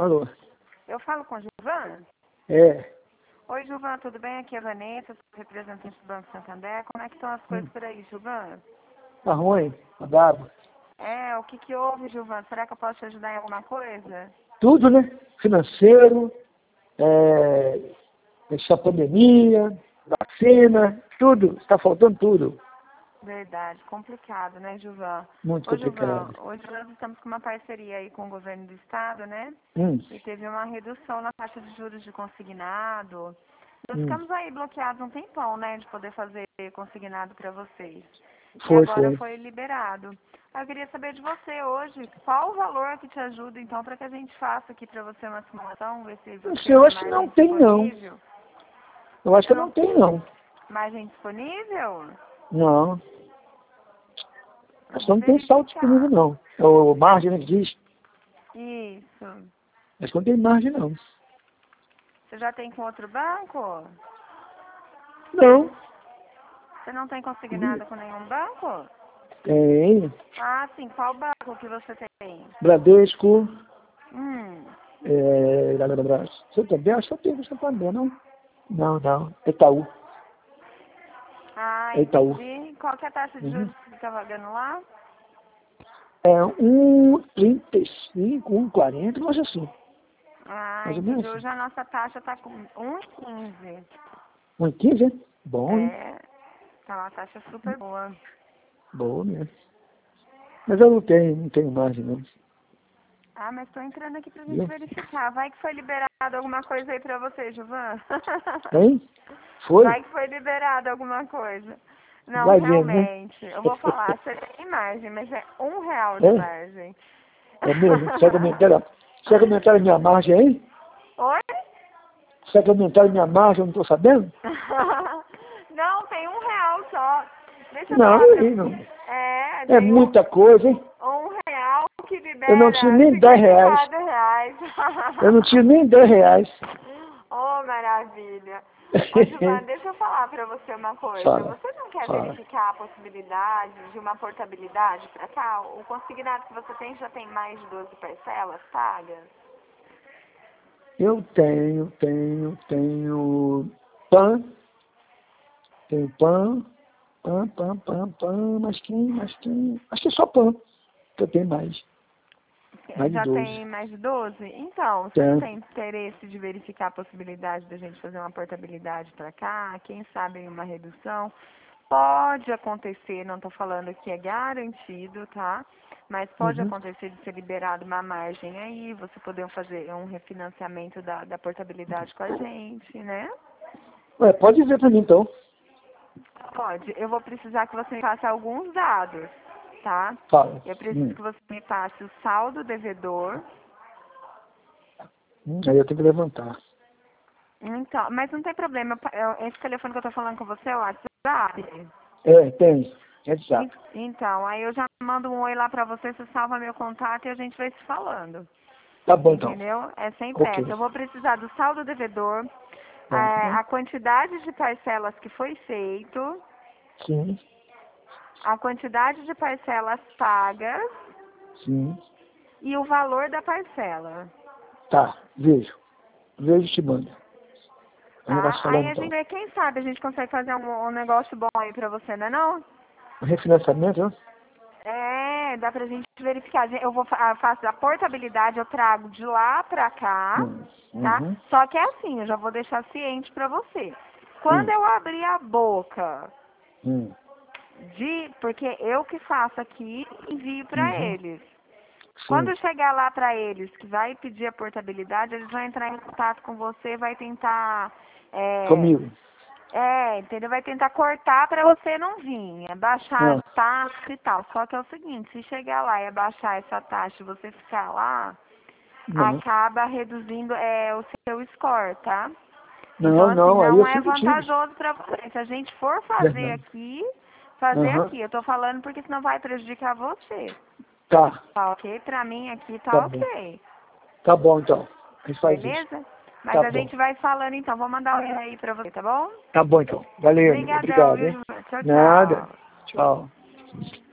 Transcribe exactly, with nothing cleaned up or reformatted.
Alô? Eu falo com a Gilvan? É. Oi, Gilvan, tudo bem? Aqui é a Vanessa, sou representante do Banco Santander. Como é que estão as coisas Hum. por aí, Gilvan? Tá ruim? Tá bravo? É, o que que houve, Gilvan? Será que eu posso te ajudar em alguma coisa? Tudo, né? Financeiro, é, essa pandemia, vacina, tudo. Está faltando tudo. Verdade, complicado, né, Gilvan? Muito Ô, Gilvan, complicado. hoje nós estamos com uma parceria aí com o governo do estado, né? Hum, E teve uma redução na taxa de juros de consignado. Nós hum. ficamos aí bloqueados um tempão, né, de poder fazer consignado para vocês. E Foi, agora foi. foi liberado. Eu queria saber de você hoje, qual o valor que te ajuda, então, para que a gente faça aqui para você uma simulação, ver se Não você sei, tem eu uma acho que não margem tem, não. disponível. Eu acho Você que não não tem, não. margem disponível? Não. Eu Acho que vou não tem saldo disponível, verificar. não. É o margem, né, que diz. Isso. Acho que não tem margem, não. Você já tem com outro banco? Não. Você não tem consignado com nenhum banco? Tem. Ah, sim. Qual banco que você tem? Bradesco. Hum. É, lá, lá, lá, lá. Você também? Acho que eu tenho Santander, não? Não, não. Itaú. Ah, É Itaú. entendi. Qual que é a taxa de Uhum. juros que você está pagando lá? É um trinta e cinco, um quarenta, mas assim. Ah, Mais ou entendi. menos assim. Hoje a nossa taxa está com um e quinze. um quinze, é? Bom, hein? É, tá uma taxa super boa. Boa mesmo. Mas eu não tenho, não tenho margem, não. Ah, mas tô entrando aqui pra gente Viu? verificar. Vai que foi liberado alguma coisa aí pra você, Gilvan. Hein? Foi? Vai que foi liberado alguma coisa. Não, Vai mesmo, né? realmente. Eu vou falar, você tem margem, mas é um real de É? margem. É mesmo? Você aumentaram, você aumentaram a minha margem aí? Oi? Você aumentaram a minha margem, eu não estou sabendo? Não, tem um real só. Deixa eu Não, falar pra aí não. você. É, É tem um, muita coisa, hein? um real que Eu não tinha libera nem dez cinquenta e reais. quatro reais. Eu não tinha nem dez reais. Oh, maravilha. Ô, Gilvan, deixa eu falar pra você uma coisa. Fala, Você não quer fala. verificar a possibilidade de uma portabilidade pra cá? O consignado que você tem já tem mais de doze parcelas pagas? Eu tenho, tenho, tenho PAN, tenho PAN, PAN, PAN, PAN, PAN, mas quem, mas quem? Acho que é só PAN, que eu tenho mais, mais de Já doze. tem mais de doze? Então, você não Tem. tem interesse de verificar a possibilidade da gente fazer uma portabilidade para cá? Quem sabe uma redução? Pode acontecer, não estou falando que é garantido, tá? Mas pode Uhum. acontecer de ser liberado uma margem aí, você poder fazer um refinanciamento da, da portabilidade com a gente, né? Ué, pode ver para mim então. Pode. Eu vou precisar que você me passe alguns dados, tá? Fala. Eu preciso Hum. que você me passe o saldo devedor. Hum, Aí eu tenho que levantar. Então, mas não tem problema. eu- eu- Esse telefone que eu tô falando com você é o WhatsApp. É, tem. É En- exato. Então, aí eu já mando um oi lá pra você, você salva meu contato e a gente vai se falando. Tá bom então. Entendeu? É sem Ok. pressa. Eu vou precisar do saldo devedor, Tá. a, a quantidade de parcelas que foi feito, Sim, a quantidade de parcelas pagas sim. e o valor da parcela. Tá, vejo. Vejo e te mando. A gente vai Tá? se Aí falando a gente então. vê, quem sabe a gente consegue fazer um, um negócio bom aí pra você, não é não? O refinanciamento, né? É, dá pra gente verificar. Eu vou fa- faço a portabilidade, eu trago de lá pra cá, Hum. tá? Uhum. Só que é assim, eu já vou deixar ciente pra você. Quando Hum. eu abrir a boca Hum. de, porque eu que faço aqui, envio pra Uhum. eles. Sim. Quando chegar lá pra eles, que vai pedir a portabilidade, eles vão entrar em contato com você, vai tentar é, Comigo. É, entendeu? Vai tentar cortar pra você não vir, é baixar Ah. a taxa e tal. Só que é o seguinte, se chegar lá e abaixar essa taxa e você ficar lá, Não. acaba reduzindo é, o seu score, tá? Então, Não, assim, não, aí eu não é fico contigo. vantajoso pra você. Se a gente for fazer Verdade. aqui, fazer Aham. aqui. Eu tô falando porque senão vai prejudicar você. Tá. Tá ok? Pra mim aqui Tá tá bom. ok. Tá bom então. A gente faz isso. Beleza? Mas Tá a bom. gente vai falando então. Vou mandar um e-mail aí pra você, tá bom? Tá bom então. Valeu, amigo. Obrigadão, Obrigado, viu, hein? Gilmar? Tchau, Nada. tchau. Tchau.